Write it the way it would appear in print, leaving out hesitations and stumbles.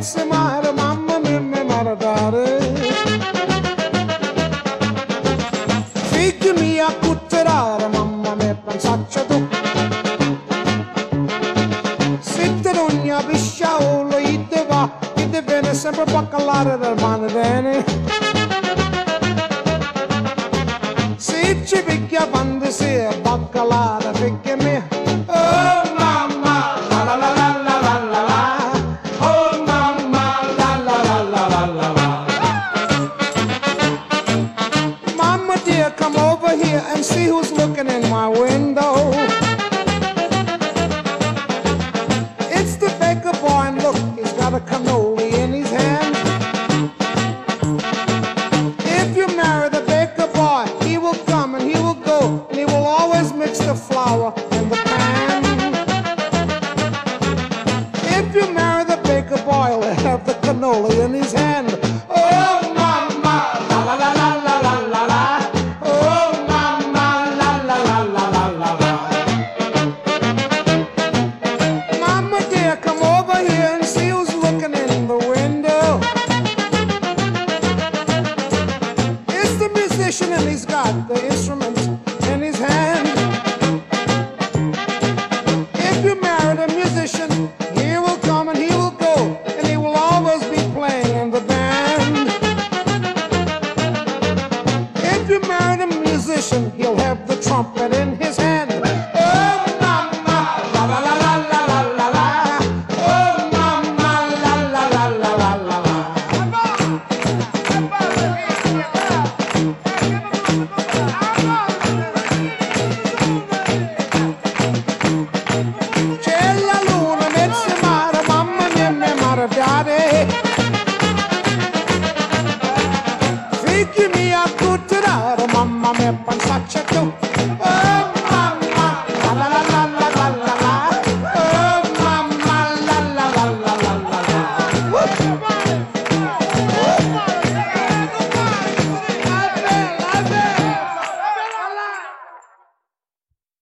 pezzi mare, mamma mia mi maradare. Figli mia a cutterare, mamma mia pensaccia tu. Se te non ne pisciaolo, gli te va, gli te viene sempre a baccalare del mano bene.